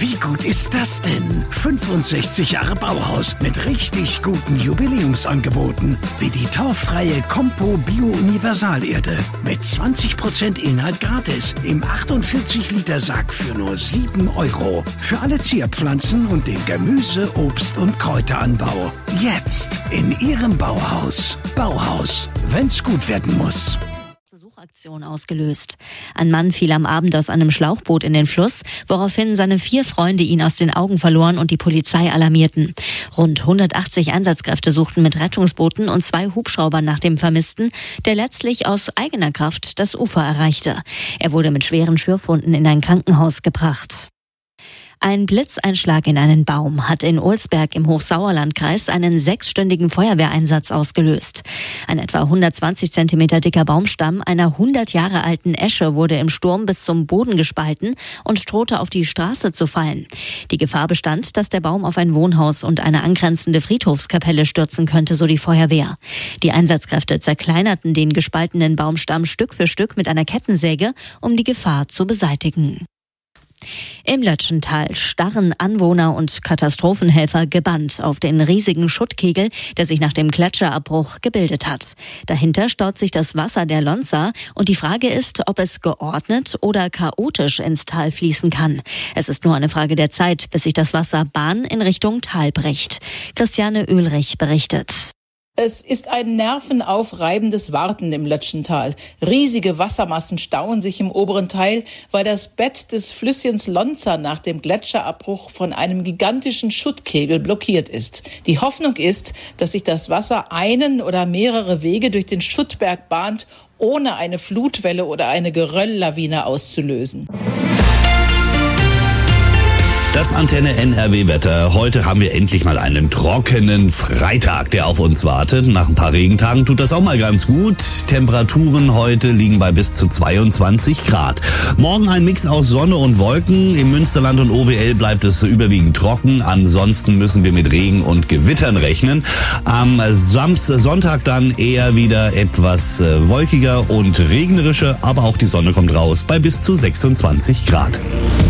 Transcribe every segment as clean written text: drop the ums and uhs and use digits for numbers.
Wie gut ist das denn? 65 Jahre Bauhaus mit richtig guten Jubiläumsangeboten. Wie die torffreie Compo Bio Universalerde. Mit 20% Inhalt gratis. Im 48 Liter Sack für nur 7 €. Für alle Zierpflanzen und den Gemüse-, Obst- und Kräuteranbau. Jetzt in Ihrem Bauhaus. Bauhaus, wenn's gut werden muss. Suchaktion ausgelöst. Ein Mann fiel am Abend aus einem Schlauchboot in den Fluss, woraufhin seine 4 Freunde ihn aus den Augen verloren und die Polizei alarmierten. Rund 180 Einsatzkräfte suchten mit Rettungsbooten und 2 Hubschraubern nach dem Vermissten, der letztlich aus eigener Kraft das Ufer erreichte. Er wurde mit schweren Schürfwunden in ein Krankenhaus gebracht. Ein Blitzeinschlag in einen Baum hat in Olsberg im Hochsauerlandkreis einen 6-stündigen Feuerwehreinsatz ausgelöst. Ein etwa 120 Zentimeter dicker Baumstamm einer 100 Jahre alten Esche wurde im Sturm bis zum Boden gespalten und drohte auf die Straße zu fallen. Die Gefahr bestand, dass der Baum auf ein Wohnhaus und eine angrenzende Friedhofskapelle stürzen könnte, so die Feuerwehr. Die Einsatzkräfte zerkleinerten den gespaltenen Baumstamm Stück für Stück mit einer Kettensäge, um die Gefahr zu beseitigen. Im Lötschental starren Anwohner und Katastrophenhelfer gebannt auf den riesigen Schuttkegel, der sich nach dem Gletscherabbruch gebildet hat. Dahinter staut sich das Wasser der Lonza und die Frage ist, ob es geordnet oder chaotisch ins Tal fließen kann. Es ist nur eine Frage der Zeit, bis sich das Wasser Bahn in Richtung Tal bricht. Christiane Oehlrich berichtet. Es ist ein nervenaufreibendes Warten im Lötschental. Riesige Wassermassen stauen sich im oberen Teil, weil das Bett des Flüsschens Lonza nach dem Gletscherabbruch von einem gigantischen Schuttkegel blockiert ist. Die Hoffnung ist, dass sich das Wasser einen oder mehrere Wege durch den Schuttberg bahnt, ohne eine Flutwelle oder eine Gerölllawine auszulösen. Das Antenne NRW Wetter. Heute haben wir endlich mal einen trockenen Freitag, der auf uns wartet. Nach ein paar Regentagen tut das auch mal ganz gut. Temperaturen heute liegen bei bis zu 22 Grad. Morgen ein Mix aus Sonne und Wolken. Im Münsterland und OWL bleibt es überwiegend trocken. Ansonsten müssen wir mit Regen und Gewittern rechnen. Am Sonntag dann eher wieder etwas wolkiger und regnerischer, aber auch die Sonne kommt raus bei bis zu 26 Grad.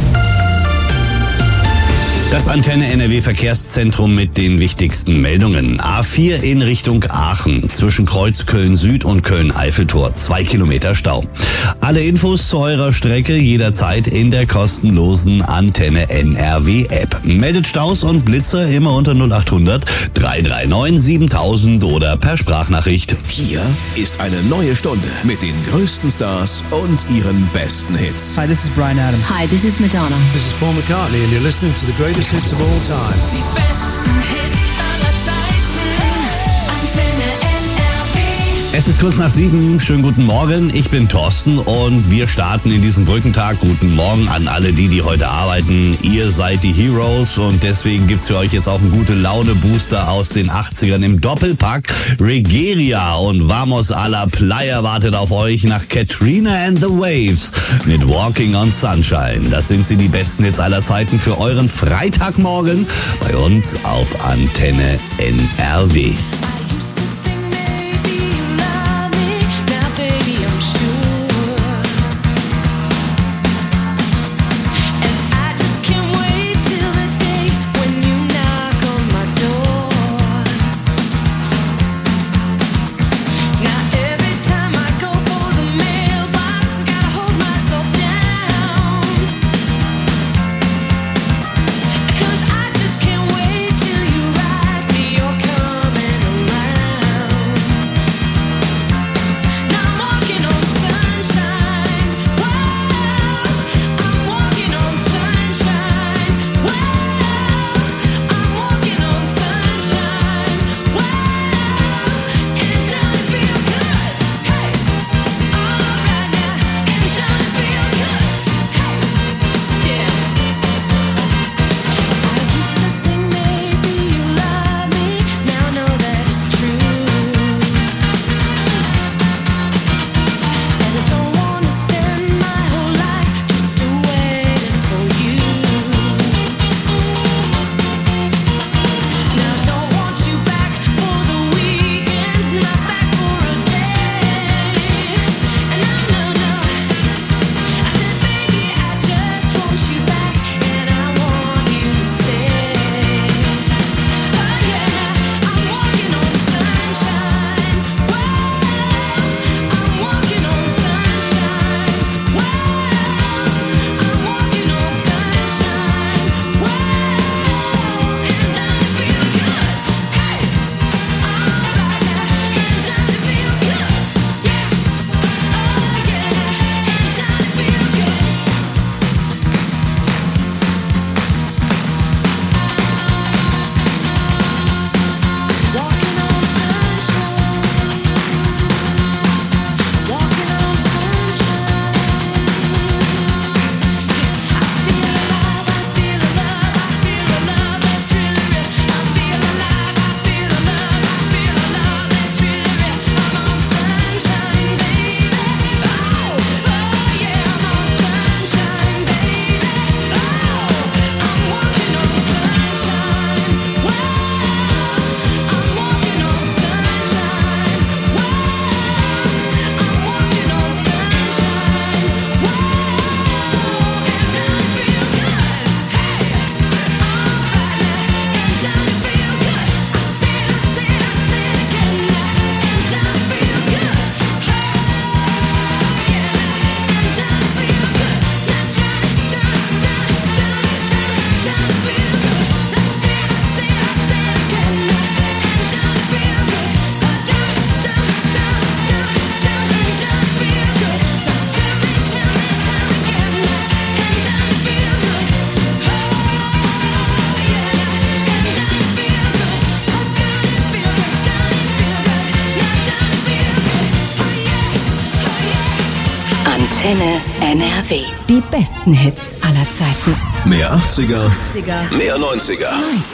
Das Antenne NRW Verkehrszentrum mit den wichtigsten Meldungen. A4 in Richtung Aachen. Zwischen Kreuz Köln-Süd und Köln-Eiffeltor. 2 Kilometer Stau. Alle Infos zu eurer Strecke jederzeit in der kostenlosen Antenne NRW App. Meldet Staus und Blitzer immer unter 0800 339 7000 oder per Sprachnachricht. Hier ist eine neue Stunde mit den größten Stars und ihren besten Hits. Hi, this is Bryan Adams. Hi, this is Madonna. This is Paul McCartney and you're listening to the greatest hits of all time. Die besten Hits aller Zeiten. Antenne NRW. Es ist kurz nach 7. Schönen guten Morgen. Ich bin Thorsten und wir starten in diesen Brückentag. Guten Morgen an alle die heute arbeiten. Ihr seid die Heroes und deswegen gibt's für euch jetzt auch einen Gute-Laune-Booster aus den 80ern im Doppelpack. Regeria und Vamos a la Playa wartet auf euch nach Katrina and the Waves mit Walking on Sunshine. Das sind sie, die besten Hits aller Zeiten für euren Freitagmorgen bei uns auf Antenne NRW. Till you ride me, you're coming along. Antenne NRW. Die besten Hits aller Zeiten. Mehr 80er, mehr 90er.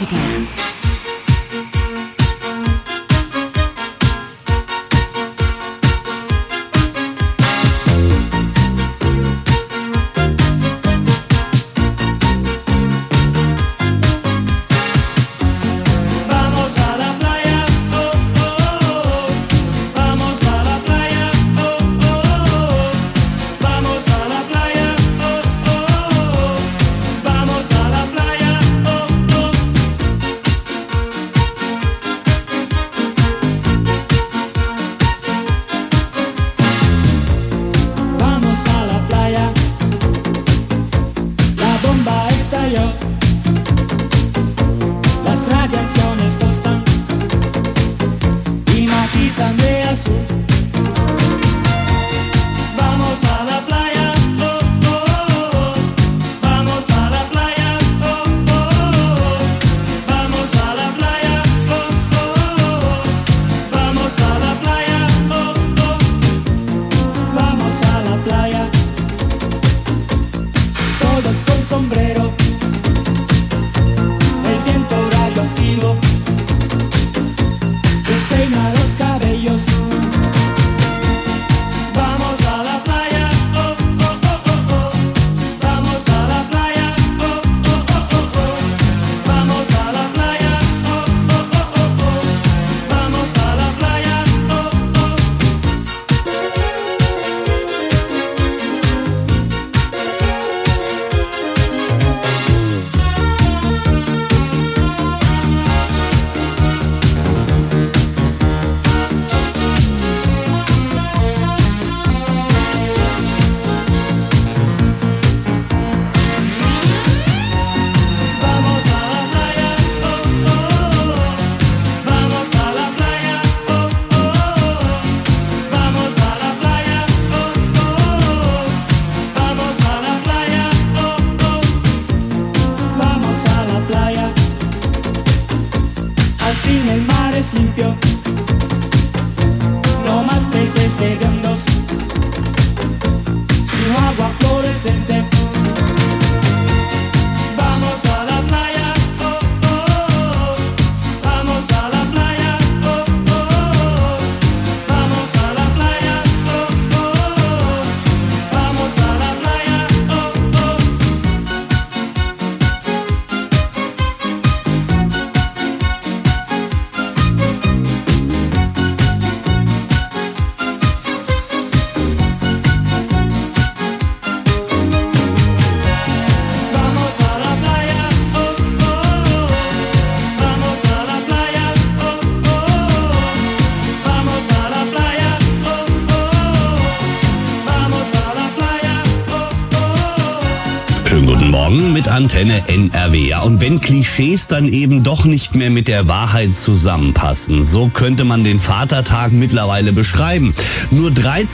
Mit Antenne NRW. Ja, und wenn Klischees dann eben doch nicht mehr mit der Wahrheit zusammenpassen, so könnte man den Vatertag mittlerweile beschreiben. Nur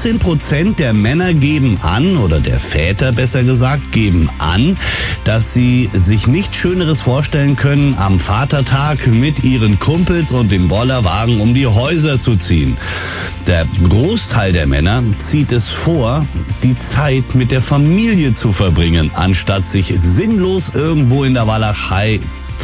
13% der Männer geben an, oder der Väter besser gesagt, geben an, dass sie sich nichts Schöneres vorstellen können, am Vatertag mit ihren Kumpels und dem Bollerwagen um die Häuser zu ziehen. Der Großteil der Männer zieht es vor, die Zeit mit der Familie zu verbringen, anstatt sich sinnlos irgendwo in der Walachei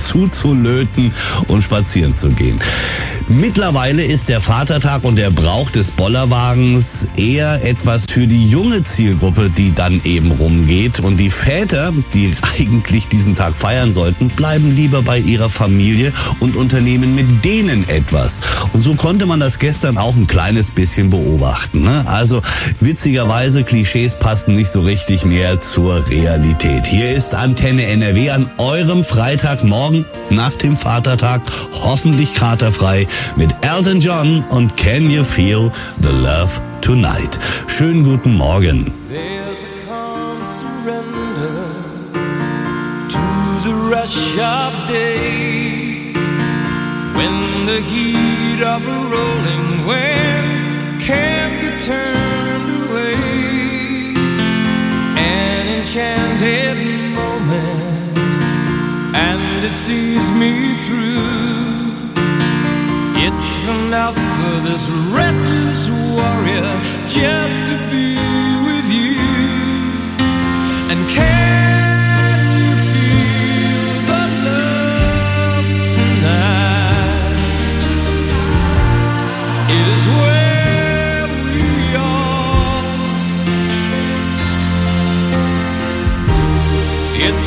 zuzulöten und spazieren zu gehen. Mittlerweile ist der Vatertag und der Brauch des Bollerwagens eher etwas für die junge Zielgruppe, die dann eben rumgeht. Und die Väter, die eigentlich diesen Tag feiern sollten, bleiben lieber bei ihrer Familie und unternehmen mit denen etwas. Und so konnte man das gestern auch ein kleines bisschen beobachten, ne? Also witzigerweise, Klischees passen nicht so richtig mehr zur Realität. Hier ist Antenne NRW an eurem Freitagmorgen nach dem Vatertag, hoffentlich katerfrei, mit Elton John und Can You Feel the Love Tonight. Schönen guten Morgen. There's a calm surrender to the rush of day, when the heat of a rolling wind can't be turned away. An enchanted moment, and it sees me through. It's enough for this restless warrior just to be with you.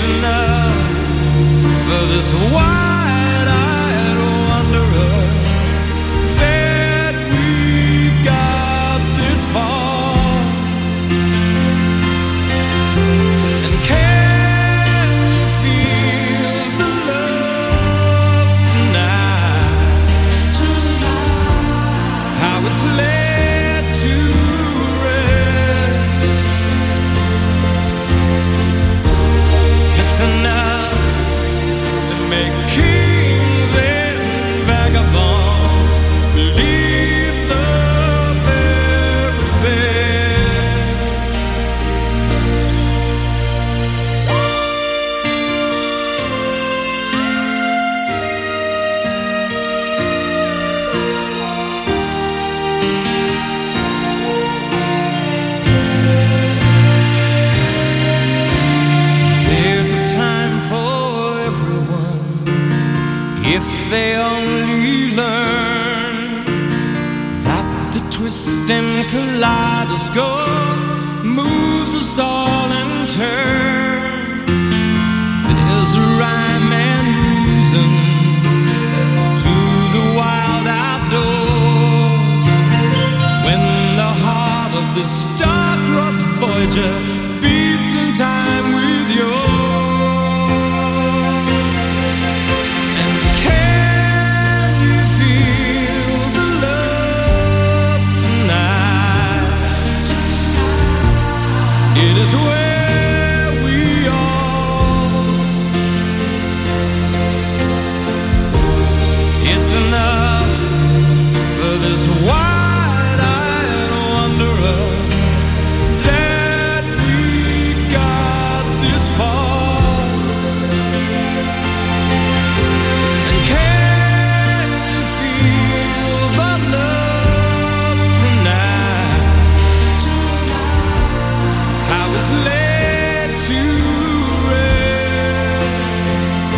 It's enough for this wide-eyed wanderer that we got this far. And can you feel the love tonight? How it's led to rest. It's enough to make kings and vagabonds believe the very best. There's a time for everyone if they only learn that the twist and kaleidoscope moves us all in turn. There's a rhyme and reason to the wild outdoors when the heart of the star-crossed Voyager beats in time with yours. And can you feel the love tonight? It is where we are. It's enough for this wide-eyed wanderer that we got this far. And can you feel the love tonight? How it's led to rest.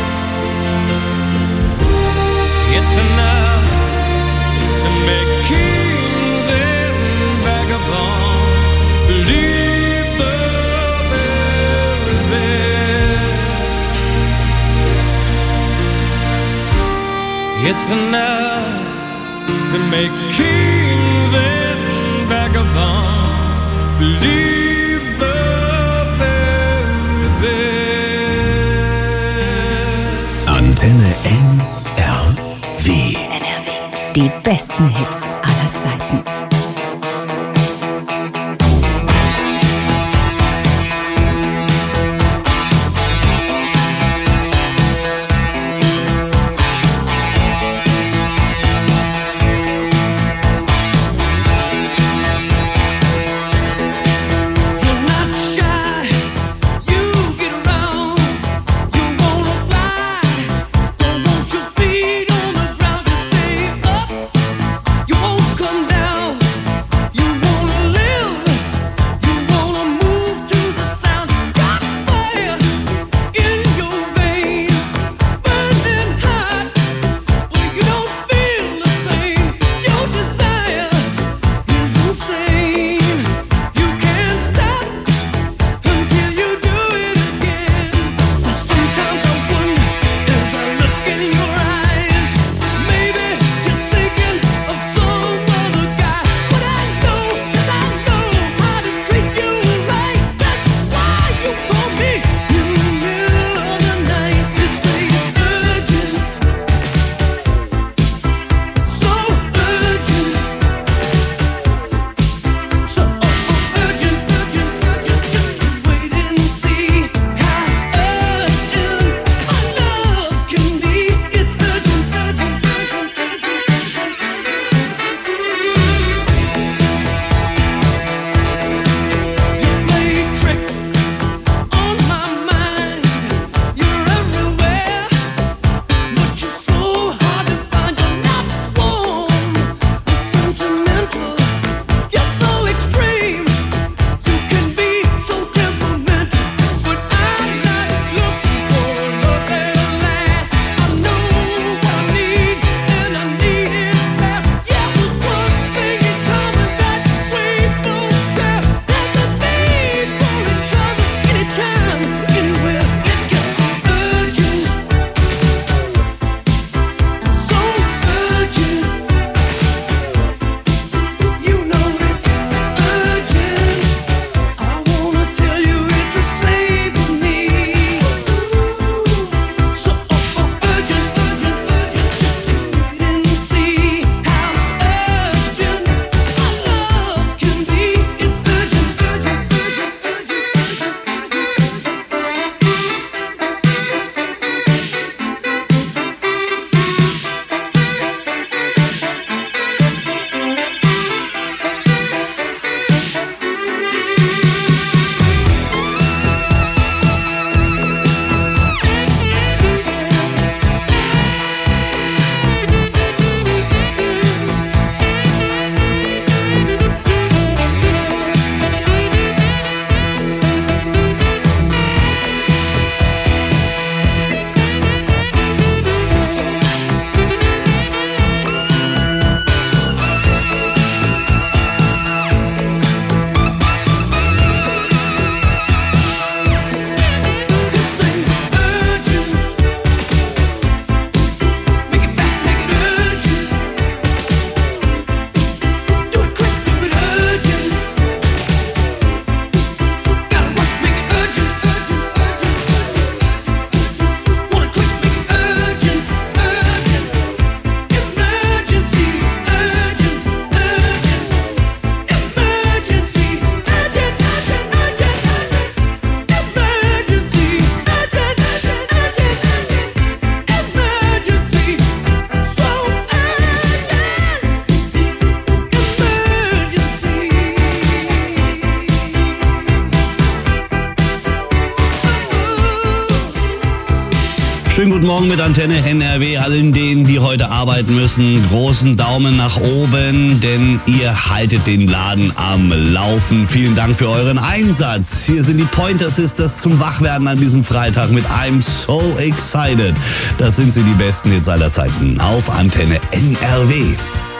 It's enough to make kings and vagabonds believe the very best. It's enough to make kings and vagabonds believe the very best. Antenne NRW. Die besten Hits aller Zeiten. You're not shy, you get around, you wanna fly, don't want your feet on the ground to stay up, you won't come down. Schönen guten Morgen mit Antenne NRW. Allen denen, die heute arbeiten müssen, großen Daumen nach oben, denn ihr haltet den Laden am Laufen. Vielen Dank für euren Einsatz. Hier sind die Pointer Sisters zum Wachwerden an diesem Freitag mit I'm So Excited. Das sind sie, die besten Hits aller Zeiten auf Antenne NRW.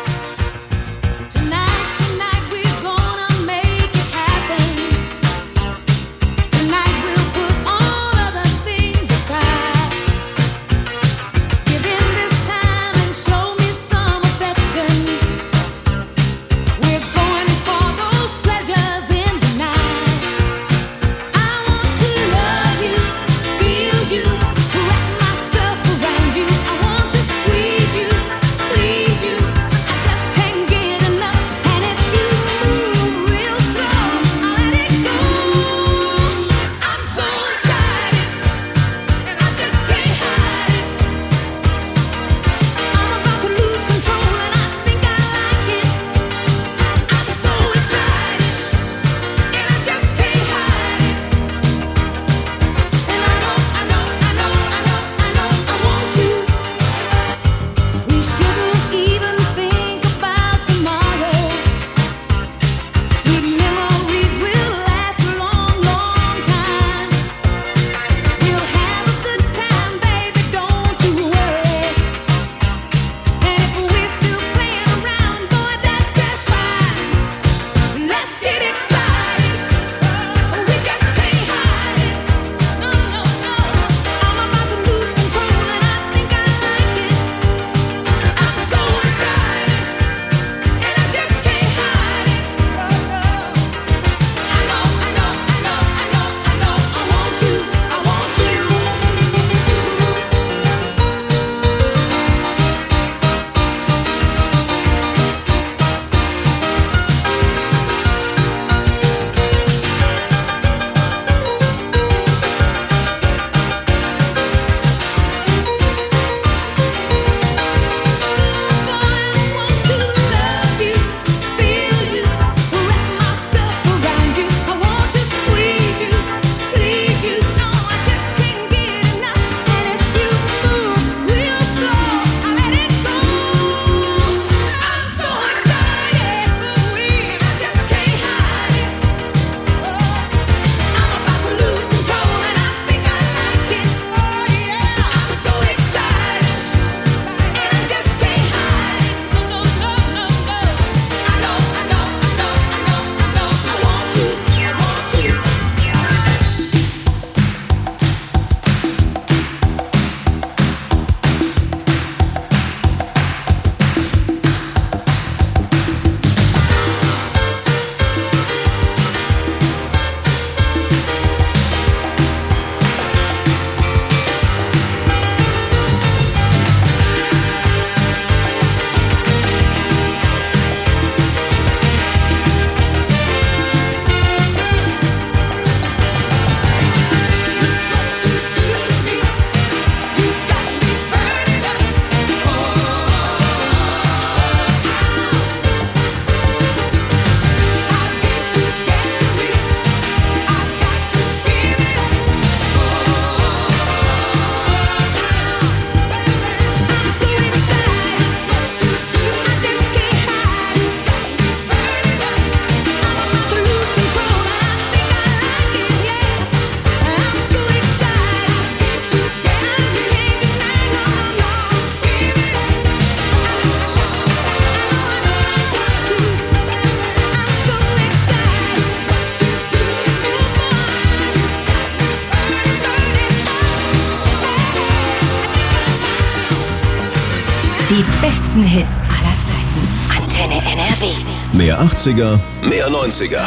Die besten Hits aller Zeiten. Antenne NRW. Mehr 80er, mehr 90er.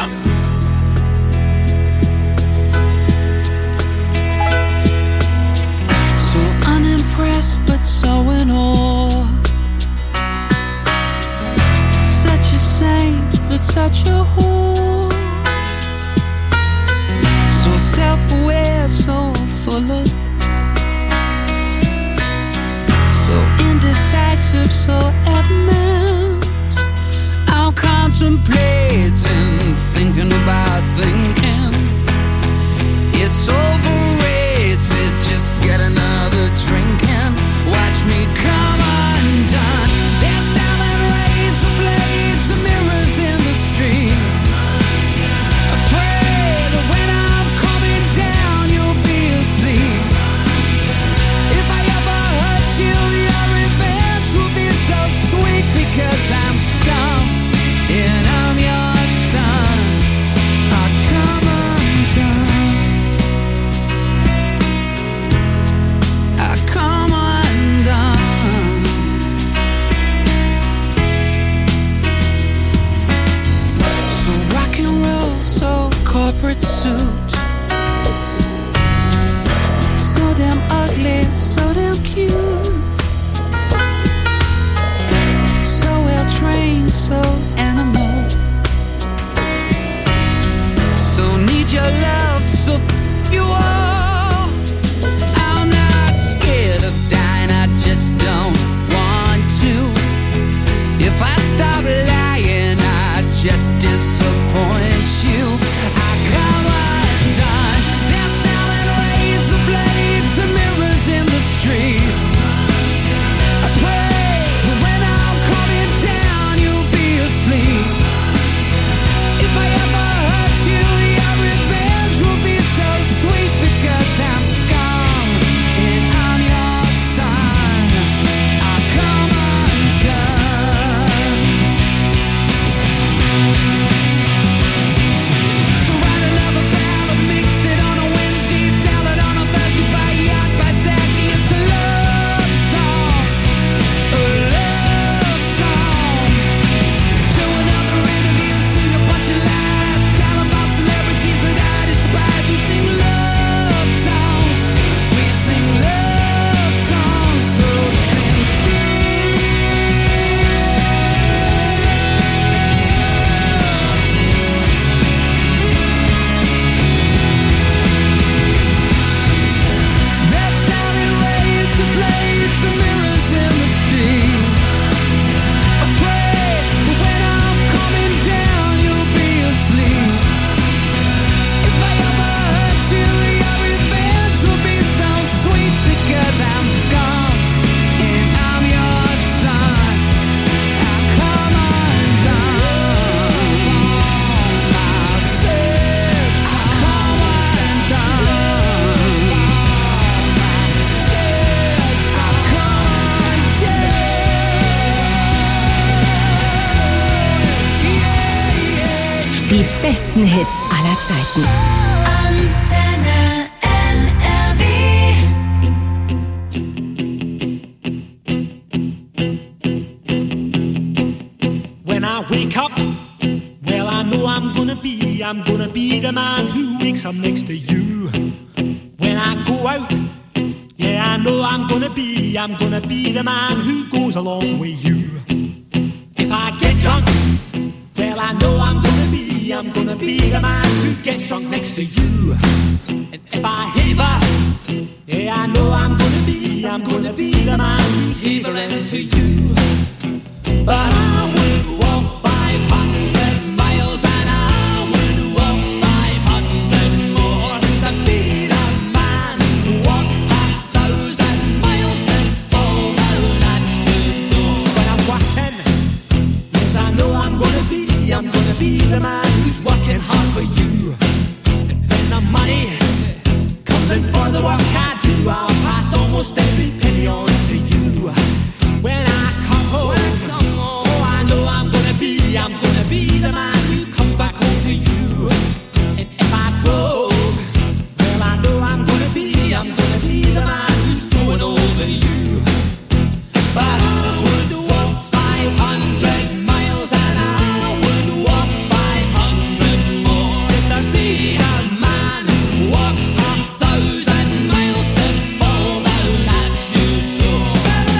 So unimpressed but so in awe. Such a saint but such a whore. So self-aware, so full of, so indecisive, so adamant. I'll contemplate and thinking about thinking. It's overrated, just get another drink. red suit. So damn ugly, so damn cute. So well trained, so animal. So need your love, so you are. I'm not scared of dying, I just don't want to. If I stop lying, I just disappoint you. I come undone. They're selling razor blades and mirrors in the street. I pray that when I'm coming down, you'll be asleep. If I ever hurt you, your revenge will be so sweet, because I'm scum and I'm your son. I come undone. So write another ballad, mix it on a Wednesday, sell it on a Thursday, buy yacht by Saturday. It's a love song, a love song. Do another interview, sing a bunch of lies, tell about celebrities that I despise. We sing love songs, we sing love songs so sincere. They're selling razor blades and mirrors in the street. I pray that when I'm coming down, you'll be asleep. If I ever hurt you, your revenge will be so sweet, because I'm scum and I'm your son. I come undone. I said I come undone. Said I come undone. Die besten Hits aller Zeiten. Antenne NRW. When I wake up, well, I know I'm gonna be the man who wakes up next to you. When I go out, yeah, I know I'm gonna be the man who goes along with you. If I get drunk, well, I know I'm gonna be the man who gets drunk next to you. And if I haver, yeah, I know I'm gonna be the man who's havering to you. But I would walk 500 miles and I would walk 500 more just to be the man who walked 1,000 miles to fall down at your door. When I'm walking, yes, I know I'm gonna be the man who's working hard for you. And when the money comes in for the work I do, I'll pass almost every penny on to you. When I come home, oh, I know I'm gonna be the man who comes back home to you. And if I broke, well, I know I'm gonna be the man who's going over you. But I would walk 500 miles and I would walk 500 more just to be the man who walks 1,000 miles to fall down at your door.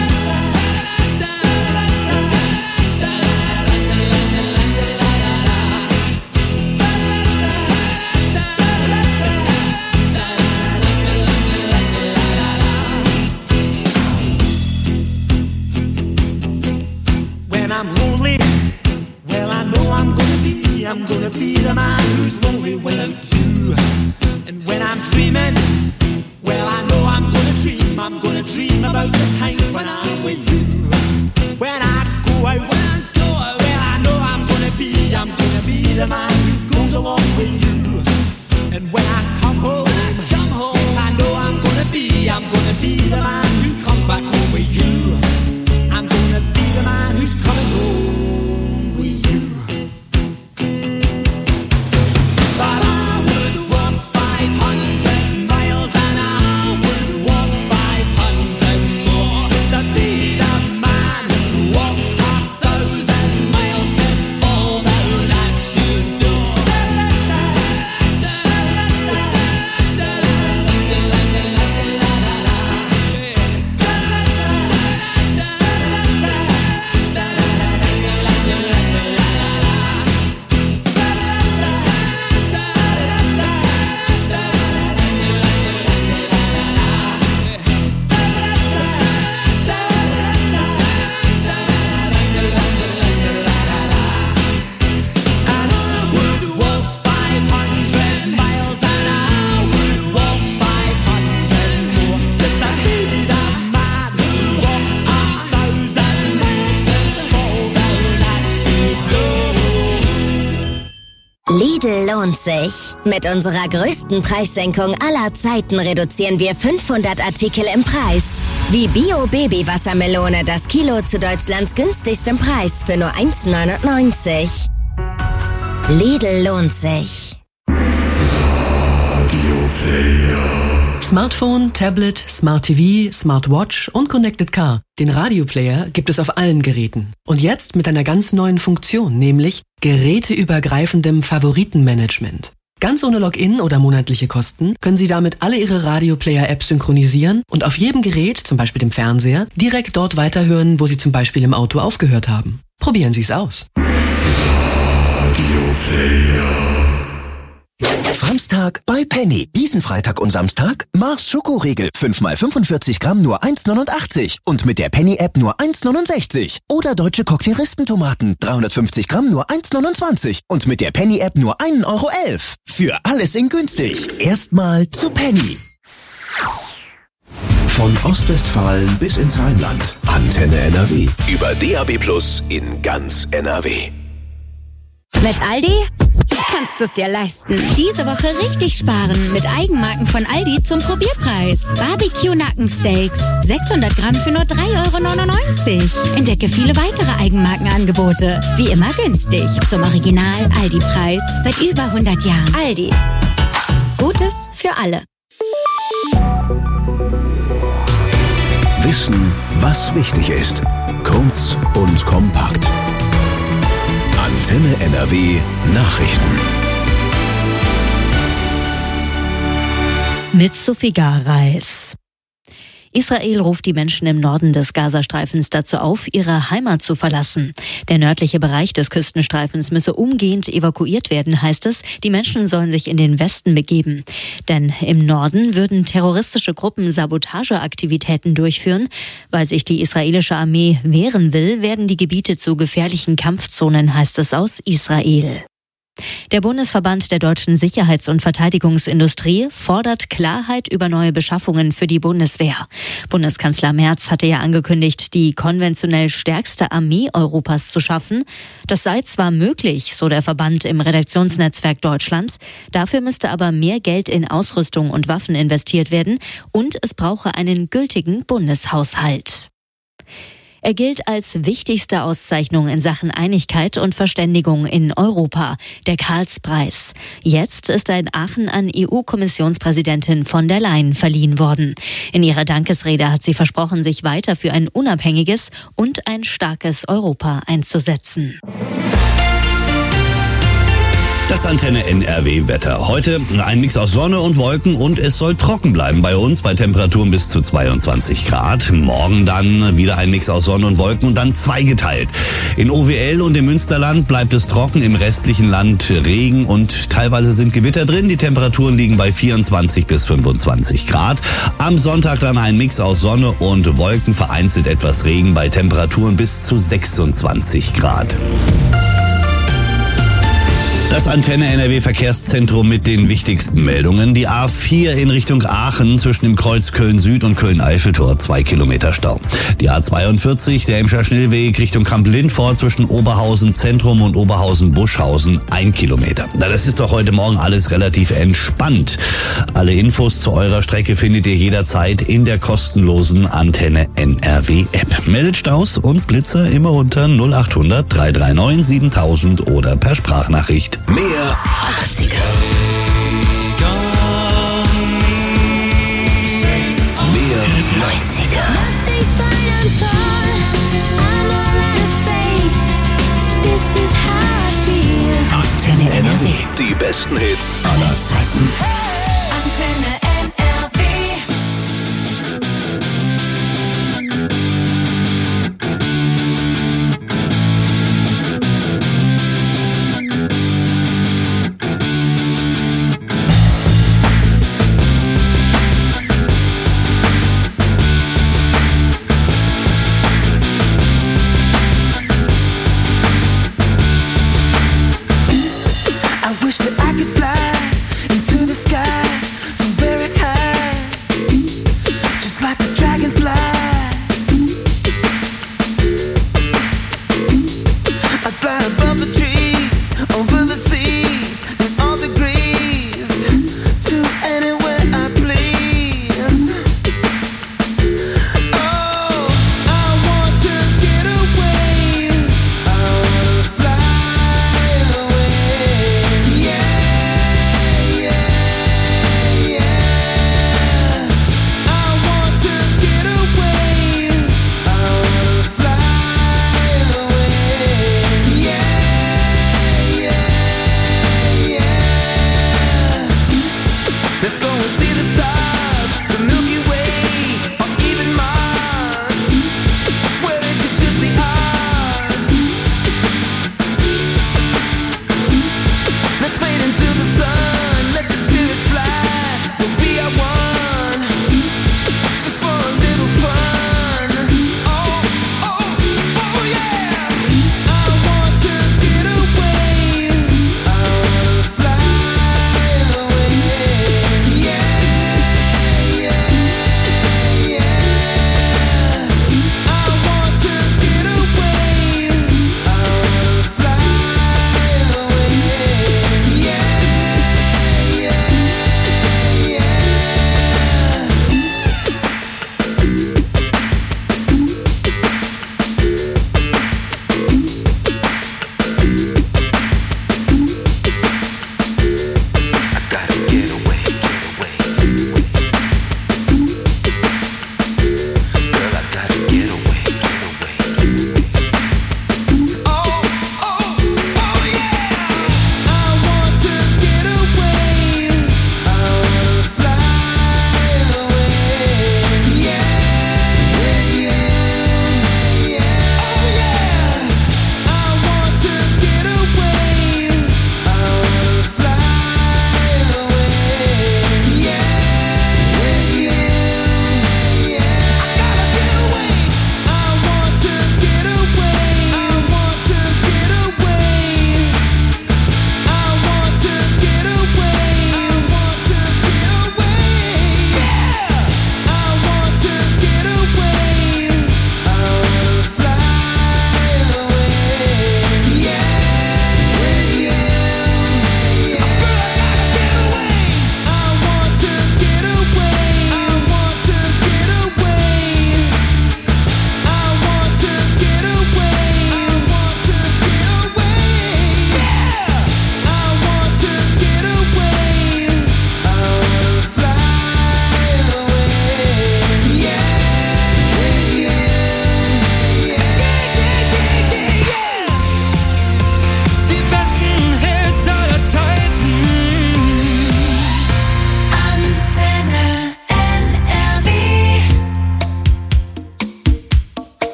When I'm lonely, well, I know I'm gonna be the man who's lonely without you. And when I'm dreaming, well, I know I'm gonna dream about the time when I'm with you. When I go out, well, I know I'm gonna be the man who goes along with you. And when I come home, yes, I know I'm gonna be the man who comes back home with you. I'm gonna be the man who's coming home with you. But I would walk 500 miles and I would walk 500 more just to be the man who walks 1,000 miles to fall down at your door. Lidl lohnt sich. Mit unserer größten Preissenkung aller Zeiten reduzieren wir 500 Artikel im Preis. Wie Bio-Baby-Wassermelone, das Kilo zu Deutschlands günstigstem Preis für nur 1,99. Lidl lohnt sich. Smartphone, Tablet, Smart TV, Smartwatch und Connected Car. Den Radioplayer gibt es auf allen Geräten. Und jetzt mit einer ganz neuen Funktion, nämlich geräteübergreifendem Favoritenmanagement. Ganz ohne Login oder monatliche Kosten können Sie damit alle Ihre Radioplayer-Apps synchronisieren und auf jedem Gerät, zum Beispiel dem Fernseher, direkt dort weiterhören, wo Sie zum Beispiel im Auto aufgehört haben. Probieren Sie es aus. Samstag bei Penny. Diesen Freitag und Samstag Mars Schokoriegel. 5x45 Gramm nur 1,89. Und mit der Penny-App nur 1,69. Oder deutsche Cocktail-Rispentomaten. 350 Gramm nur 1,29. Und mit der Penny-App nur 1,11 Euro. Für alles in günstig. Erstmal zu Penny. Von Ostwestfalen bis ins Rheinland. Antenne NRW. Über DAB+ in ganz NRW. Mit Aldi kannst du es dir leisten. Diese Woche richtig sparen mit Eigenmarken von Aldi zum Probierpreis. Barbecue-Nackensteaks, 600 Gramm für nur 3,99 €. Entdecke viele weitere Eigenmarkenangebote. Wie immer günstig. Zum Original-Aldi-Preis. Seit über 100 Jahren. Aldi. Gutes für alle. Wissen, was wichtig ist. Kurz und kompakt. Antenne NRW Nachrichten. Mit Sophie Gareis. Israel ruft die Menschen im Norden des Gazastreifens dazu auf, ihre Heimat zu verlassen. Der nördliche Bereich des Küstenstreifens müsse umgehend evakuiert werden, heißt es. Die Menschen sollen sich in den Westen begeben. Denn im Norden würden terroristische Gruppen Sabotageaktivitäten durchführen. Weil sich die israelische Armee wehren will, werden die Gebiete zu gefährlichen Kampfzonen, heißt es aus Israel. Der Bundesverband der deutschen Sicherheits- und Verteidigungsindustrie fordert Klarheit über neue Beschaffungen für die Bundeswehr. Bundeskanzler Merz hatte ja angekündigt, die konventionell stärkste Armee Europas zu schaffen. Das sei zwar möglich, so der Verband im Redaktionsnetzwerk Deutschland. Dafür müsste aber mehr Geld in Ausrüstung und Waffen investiert werden und es brauche einen gültigen Bundeshaushalt. Er gilt als wichtigste Auszeichnung in Sachen Einigkeit und Verständigung in Europa, der Karlspreis. Jetzt ist er in Aachen an EU-Kommissionspräsidentin von der Leyen verliehen worden. In ihrer Dankesrede hat sie versprochen, sich weiter für ein unabhängiges und ein starkes Europa einzusetzen. Das Antenne NRW Wetter. Heute ein Mix aus Sonne und Wolken und es soll trocken bleiben bei uns bei Temperaturen bis zu 22 Grad. Morgen dann wieder ein Mix aus Sonne und Wolken und dann zweigeteilt. In OWL und im Münsterland bleibt es trocken, im restlichen Land Regen und teilweise sind Gewitter drin. Die Temperaturen liegen bei 24 bis 25 Grad. Am Sonntag dann ein Mix aus Sonne und Wolken, vereinzelt etwas Regen bei Temperaturen bis zu 26 Grad. Das Antenne NRW Verkehrszentrum mit den wichtigsten Meldungen. Die A4 in Richtung Aachen zwischen dem Kreuz Köln-Süd und Köln-Eiffeltor 2 Kilometer Stau. Die A42, der Emscher Schnellweg Richtung Kamp-Lindfort zwischen Oberhausen Zentrum und Oberhausen-Buschhausen 1 Kilometer. Na, das ist doch heute Morgen alles relativ entspannt. Alle Infos zu eurer Strecke findet ihr jederzeit in der kostenlosen Antenne NRW App. Meldet Staus und Blitzer immer unter 0800 339 7000 oder per Sprachnachricht. Mehr 80er. Mehr 90er. Antenne NRW. Die besten Hits aller Zeiten. Antenne NRW. I wish that I could fly into the sky so very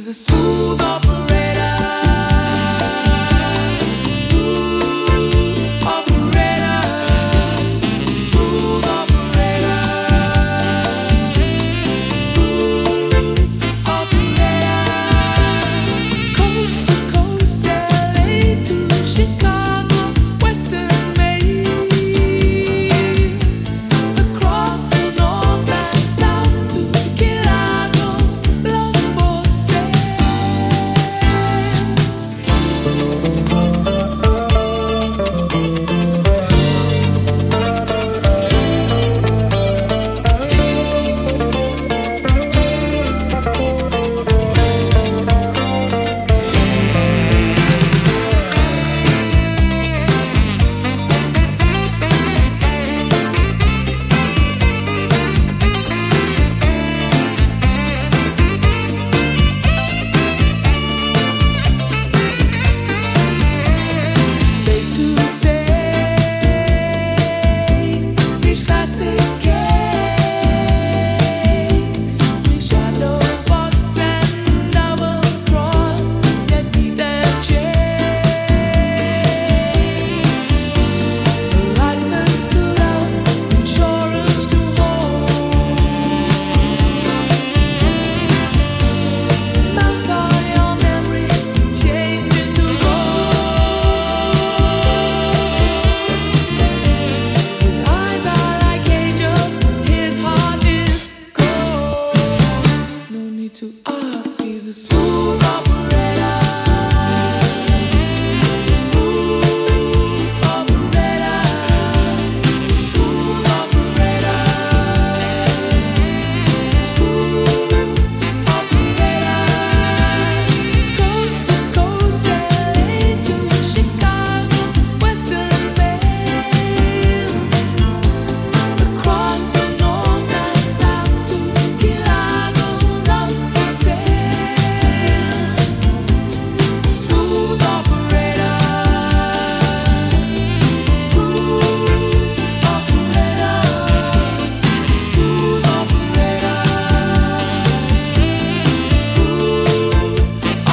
a smooth operator. Smooth operator. Smooth operator. Smooth operator. Coast to coast, LA to Chicago, Western Maine. Across the north and south to Key Largo, love for sale. Face to face, each classic case. We shadow box and double cross, yet need that change. A license to love, insurance to hold. Mount on your memories, change into gold. His eyes are like angels, his heart is cold. No need to ask, he's a smooth operator. Smooth operator. Smooth operator. Smooth operator. Coast to coast, LA to Chicago, Western Maine. Across the north and south to Key Largo, love for sale. Smooth operator. Smooth operator. Smooth operator. Smooth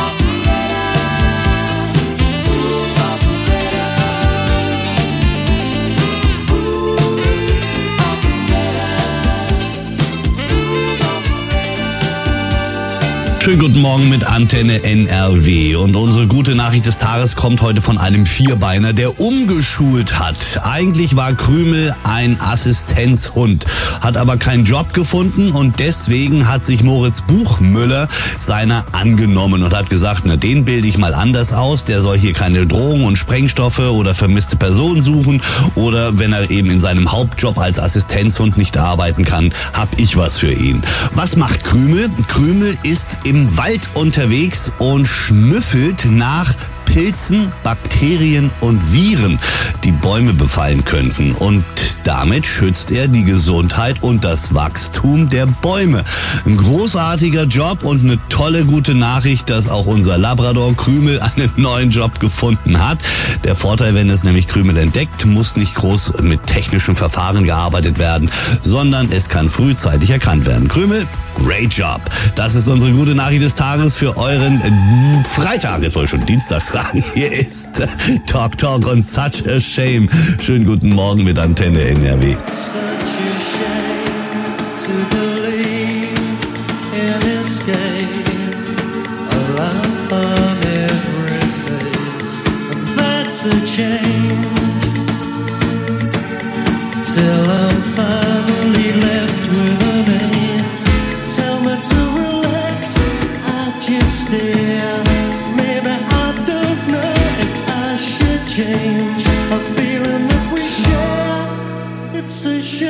Schönen guten Morgen mit Antenne NRW. Und unsere gute Nachricht des Tages kommt heute von einem Vierbeiner, der umgeschult hat. Eigentlich war Krümel ein Assistenzhund, hat aber keinen Job gefunden und deswegen hat sich Moritz Buchmüller seiner angenommen und hat gesagt, na, den bilde ich mal anders aus. Der soll hier keine Drogen und Sprengstoffe oder vermisste Personen suchen oder wenn er eben in seinem Hauptjob als Assistenzhund nicht arbeiten kann, hab ich was für ihn. Was macht Krümel? Krümel ist im Wald unterwegs und schnüffelt nach Pilzen, Bakterien und Viren, die Bäume befallen könnten. Und damit schützt er die Gesundheit und das Wachstum der Bäume. Ein großartiger Job und eine tolle gute Nachricht, dass auch unser Labrador Krümel einen neuen Job gefunden hat. Der Vorteil, wenn es nämlich Krümel entdeckt, muss nicht groß mit technischen Verfahren gearbeitet werden, sondern es kann frühzeitig erkannt werden. Krümel, great job. Das ist unsere gute Nachricht des Tages für euren Freitag. Jetzt wollte ich schon Dienstag sagen. Hier ist Talk Talk und Such a Shame. Schönen guten Morgen mit Antenne NRW. It's a shame.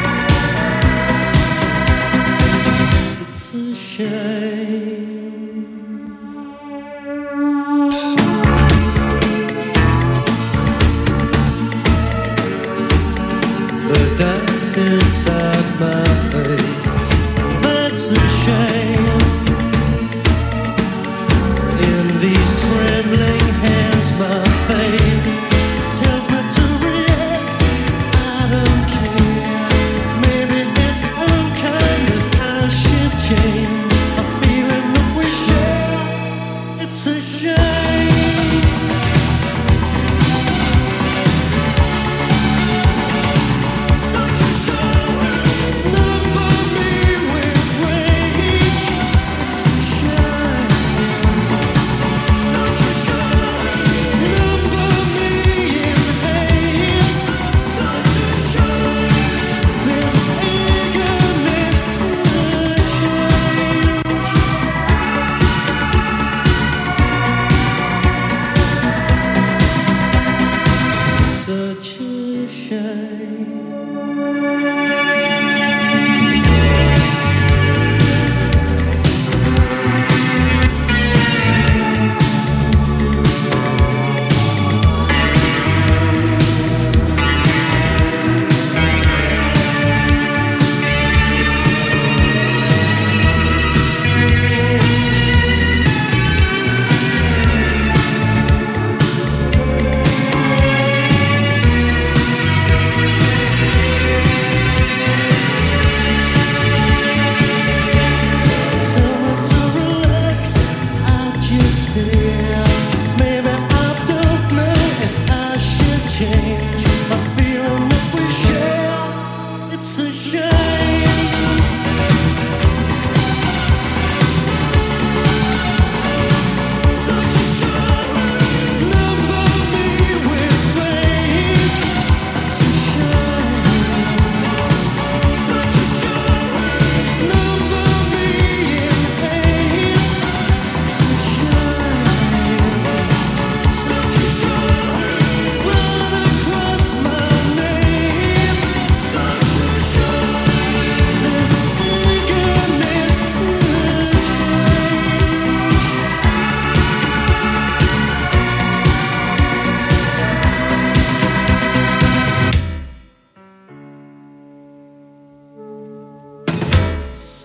shame.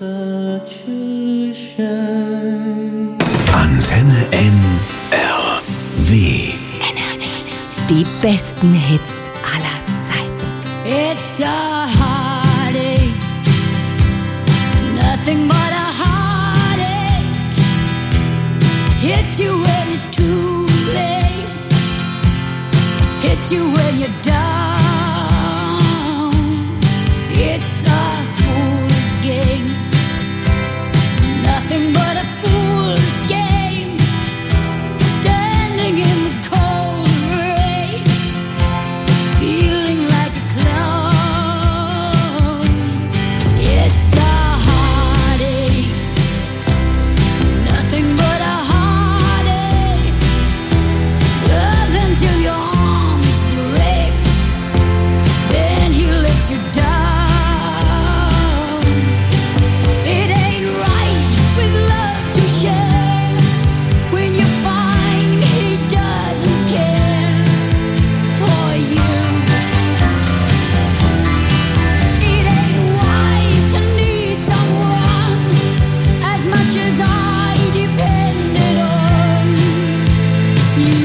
Antenne NRW. Die besten Hits aller Zeiten. It's a heartache, nothing but a heartache. Hits you when it's too late, hits you when you're down. It's a fool's game, nothing but a fool's game. Standing in the cold rain, feeling like a clown. It's a heartache, nothing but a heartache. Love until your arms break, then he lets you down. It ain't right with love to share when you find he doesn't care for you. It ain't wise to need someone as much as I depended on you.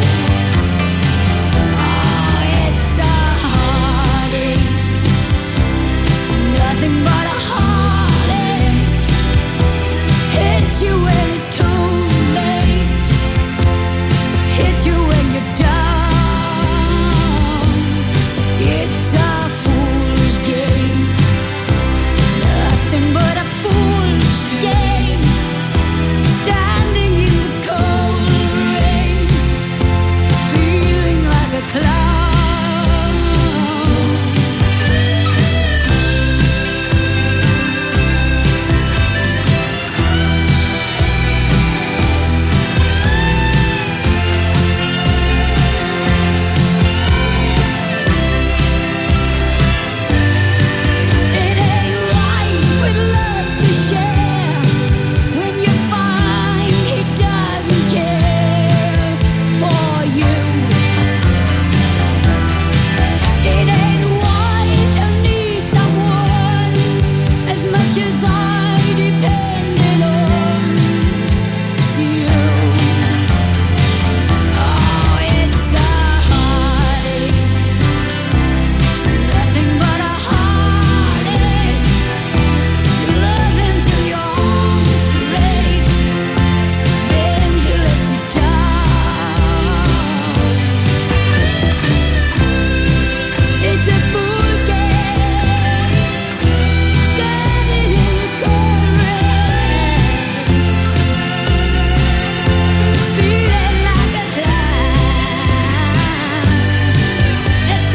Oh, it's a heartache, nothing but a heartache. Hits you when it's too late, hits you when you're down. It's a fool's game, nothing but a fool's game. Standing in the cold rain, feeling like a clown. It ain't right with love to share when you find he doesn't care for you. It ain't wise to need someone as much as I depended on you. Oh, it's a heartache, nothing but a heartache. You love until your arms break, then he lets you down. It's a fool's game, standing in the cold rain, feeling like a clown. It's a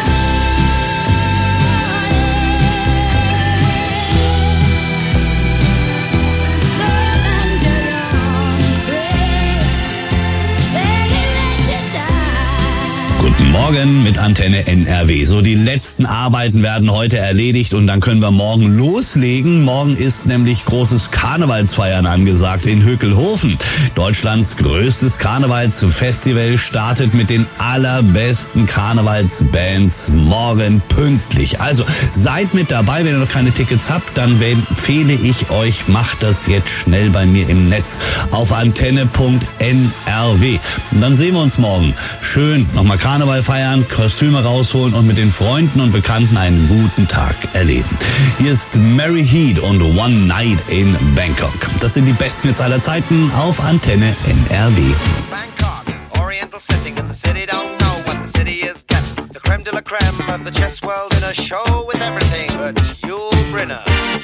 Guten Morgen mit Antenne NRW. So, die letzten Arbeiten werden heute erledigt und dann können wir morgen loslegen. Morgen ist nämlich großes Karnevalsfeiern angesagt in Hückelhofen. Deutschlands größtes Karnevalsfestival startet mit den allerbesten Karnevalsbands morgen pünktlich. Also seid mit dabei, wenn ihr noch keine Tickets habt, dann empfehle ich euch, macht das jetzt schnell bei mir im Netz auf antenne.nrw. Und dann sehen wir uns morgen. Schön nochmal Karneval feiern, Kostüme rausholen und mit den Freunden und Bekannten einen guten Tag erleben. Hier ist Mary Heat und One Night in Bangkok. Das sind die besten Hits aller Zeiten auf Antenne NRW. Bangkok, oriental setting in the city, don't know what the city is getting. The creme de la creme of the chess world in a show with everything but Yul Brynner.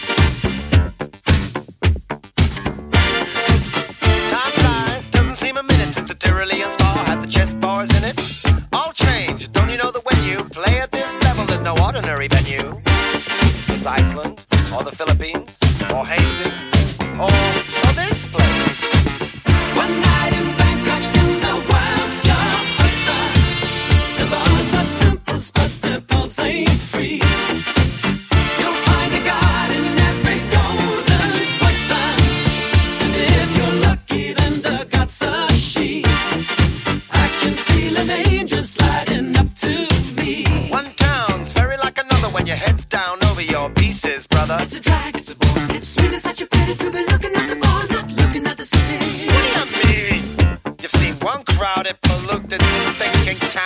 Time flies, doesn't seem a minute since the Tyrolean Spa had the chess bars in it. All change, don't you know that when you play at this level, there's no ordinary venue? It's Iceland, or the Philippines, or Hastings, or this place. One night in Bangkok in the world's your oyster. The bars are temples, but their pulse ain't free. You'll find a god in every golden oyster, and if you're lucky, then the god's a she. I can feel an angel sliding up to me. One town's very like another when your head's down over your pieces, brother. it's a drag, it's a bore. It's really such a pity to be looking at the bar, not looking at the city. What do you mean? You've seen one crowded, polluted, thinking town.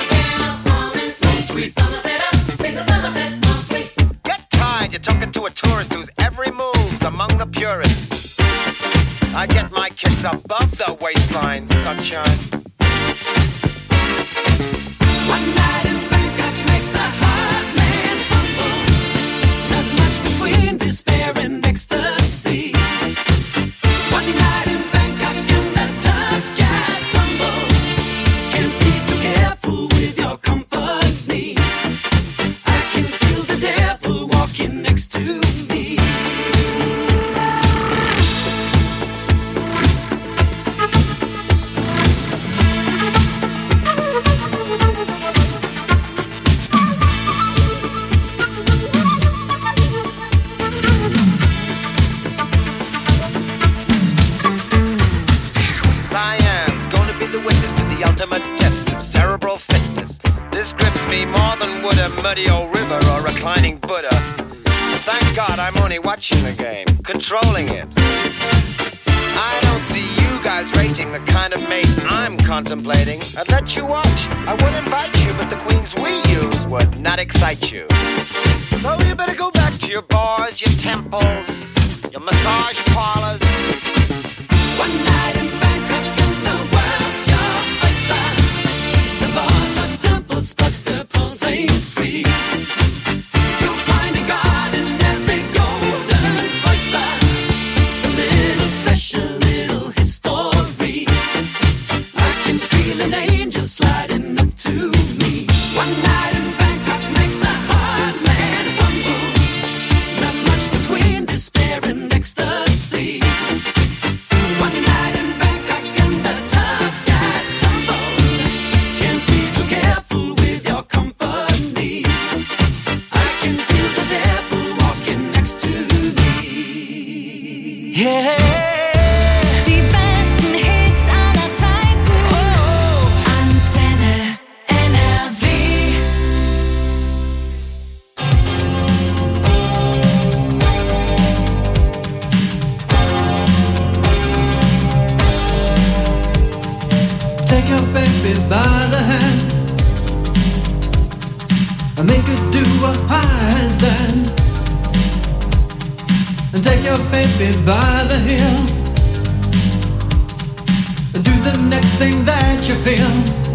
Get tired, you're talking to a tourist whose every move's among the purists. I get my kids above the waistline, sunshine. One night in Bangkok makes the heart man humble. Not much between despair and ecstasy. One night in Bangkok and the tough guys tumble. Can't be too careful with your company. I can feel the devil walking next to me. Cyan's gonna be the witness to the ultimate test of cerebral fitness. This grips me more than would a muddy old river or reclining Buddha. Thank God I'm only watching the game, controlling it. I don't see you guys rating the kind of mate I'm contemplating. I'd let you watch, I would invite you, but the queens we use would not excite you. So you better go back to your bars, your temples, your massage parlors. One night in Bangkok and the world's your oyster. The bars are temples, but the pearls ain't free. You'll find a god in every golden oyster. A little flesh, a little history. I can feel an angel sliding up to me. One night in Bangkok makes a hard man humble. Not much between despair and ecstasy. One night in Bangkok and the tough guys tumble. Can't be too careful with your company. I can feel the devil walking next to me. Yeah. Die besten Hits aller Zeiten. Antenne NRW. Take your baby by the hand and make her do a handstand. And take your baby by the heel and do the next thing that you feel.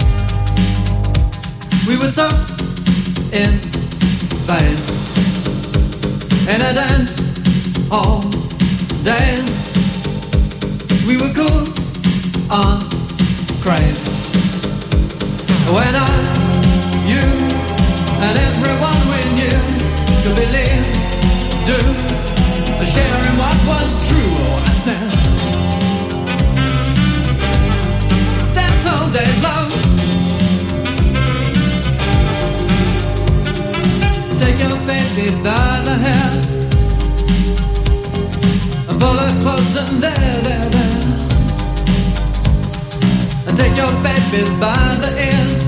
We were so in phase and I dance all days. We were cool on craze. When you, and everyone we knew could believe, do, sharing what was true. I said, dance all days long. Take your baby by the hair and pull her close and there. And take your baby by the ears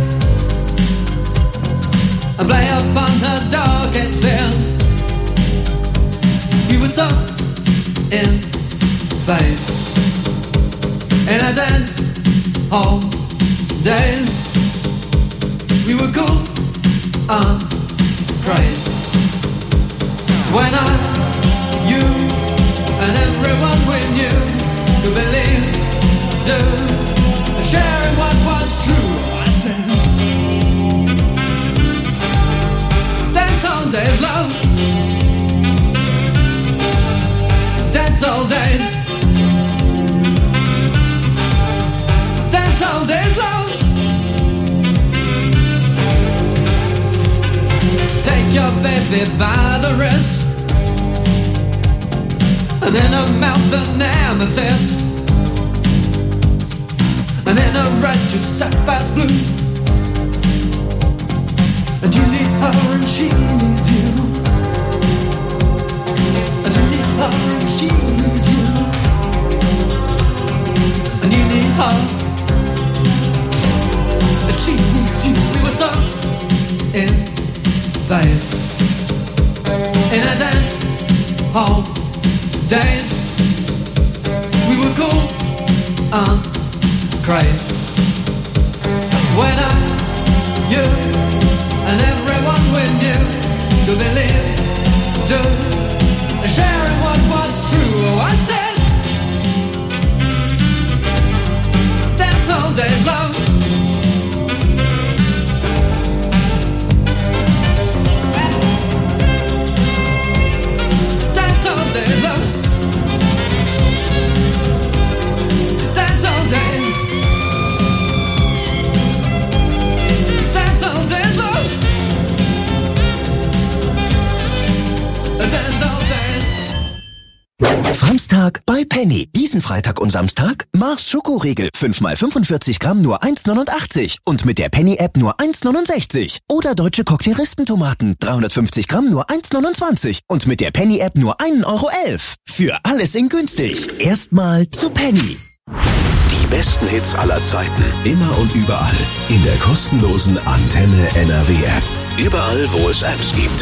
and play upon her darkest fears. We were so in phase in a dance hall days. We were cool on craze. When you, and everyone we knew could believe, do, sharing what was true. I said, dance all days, love. Dance all days. Dance all days, love. Take your baby by the wrist and then her mouth an amethyst. And then a red to sapphire blue. And you need her and she needs you. And you need her and she needs you. And you need her and she needs you. We were so in phase in a dance home days. We were cool and crazy. When I, you, and everyone we knew to believe, do, sharing what was true. Oh, I said, dance all days long. Dance all day long. Dance all day. Dance all day long. Dance all days. Samstag bei Penny. Diesen Freitag und Samstag Mars Schokoriegel. 5x45 Gramm nur 1,89. Und mit der Penny-App nur 1,69. Oder deutsche Cocktail-Rispentomaten. 350 Gramm nur 1,29. Und mit der Penny-App nur 1,11 Euro. Für alles in günstig. Erstmal zu Penny. Die besten Hits aller Zeiten. Immer und überall. In der kostenlosen Antenne NRW App. Überall, wo es Apps gibt.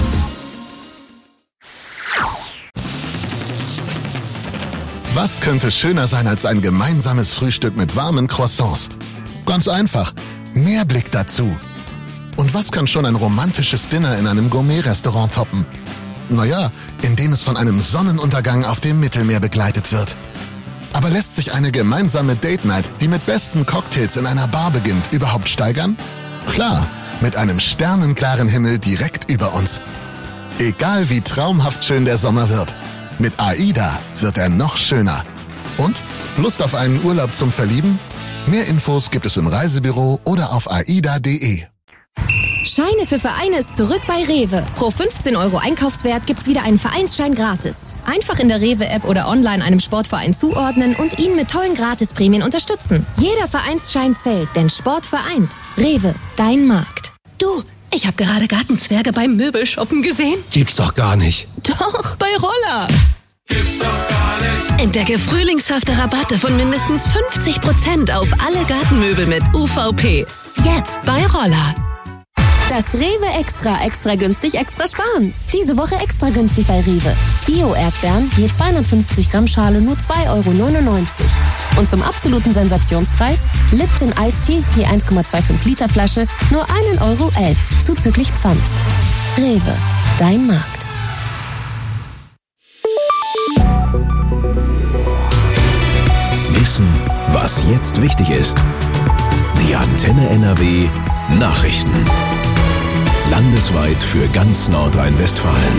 Was könnte schöner sein als ein gemeinsames Frühstück mit warmen Croissants? Ganz einfach. Mehr Blick dazu. Und was kann schon ein romantisches Dinner in einem Gourmet-Restaurant toppen? Naja, indem es von einem Sonnenuntergang auf dem Mittelmeer begleitet wird. Aber lässt sich eine gemeinsame Date-Night, die mit besten Cocktails in einer Bar beginnt, überhaupt steigern? Klar, mit einem sternenklaren Himmel direkt über uns. Egal wie traumhaft schön der Sommer wird. Mit AIDA wird er noch schöner. Und? Lust auf einen Urlaub zum Verlieben? Mehr Infos gibt es im Reisebüro oder auf aida.de. Scheine für Vereine ist zurück bei Rewe. Pro 15 € Einkaufswert gibt's wieder einen Vereinsschein gratis. Einfach in der Rewe-App oder online einem Sportverein zuordnen und ihn mit tollen Gratisprämien unterstützen. Jeder Vereinsschein zählt, denn Sport vereint. Rewe, dein Markt. Du, ich habe gerade Gartenzwerge beim Möbelshoppen gesehen. Gibt's doch gar nicht. Doch, bei Roller. Gibt's doch gar nicht. Entdecke frühlingshafte Rabatte von mindestens 50% auf alle Gartenmöbel mit UVP. Jetzt bei Roller. Das Rewe extra günstig, extra sparen. Diese Woche extra günstig bei Rewe. Bio-Erdbeeren, je 250 Gramm Schale nur 2,99 €. Und zum absoluten Sensationspreis Lipton Iced Tea, je 1,25 Liter Flasche, nur 1,11 €, zuzüglich Pfand. Rewe, dein Markt. Wissen, was jetzt wichtig ist. Die Antenne NRW Nachrichten. Landesweit für ganz Nordrhein-Westfalen.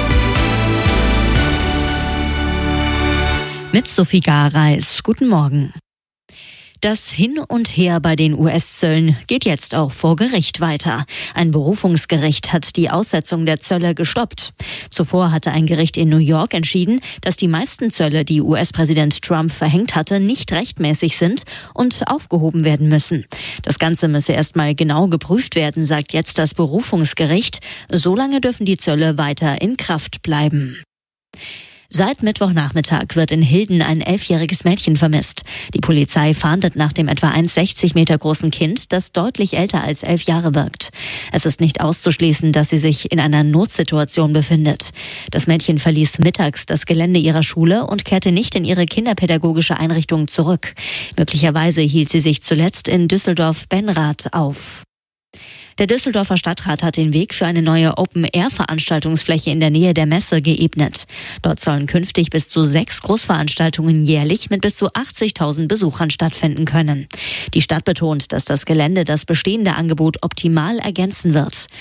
Mit Sophie Gareis. Guten Morgen. Das Hin und Her bei den US-Zöllen geht jetzt auch vor Gericht weiter. Ein Berufungsgericht hat die Aussetzung der Zölle gestoppt. Zuvor hatte ein Gericht in New York entschieden, dass die meisten Zölle, die US-Präsident Trump verhängt hatte, nicht rechtmäßig sind und aufgehoben werden müssen. Das Ganze müsse erstmal genau geprüft werden, sagt jetzt das Berufungsgericht. Solange dürfen die Zölle weiter in Kraft bleiben. Seit Mittwochnachmittag wird in Hilden ein 11-jähriges Mädchen vermisst. Die Polizei fahndet nach dem etwa 1,60 Meter großen Kind, das deutlich älter als 11 Jahre wirkt. Es ist nicht auszuschließen, dass sie sich in einer Notsituation befindet. Das Mädchen verließ mittags das Gelände ihrer Schule und kehrte nicht in ihre kinderpädagogische Einrichtung zurück. Möglicherweise hielt sie sich zuletzt in Düsseldorf-Benrath auf. Der Düsseldorfer Stadtrat hat den Weg für eine neue Open-Air-Veranstaltungsfläche in der Nähe der Messe geebnet. Dort sollen künftig bis zu 6 Großveranstaltungen jährlich mit bis zu 80.000 Besuchern stattfinden können. Die Stadt betont, dass das Gelände das bestehende Angebot optimal ergänzen wird.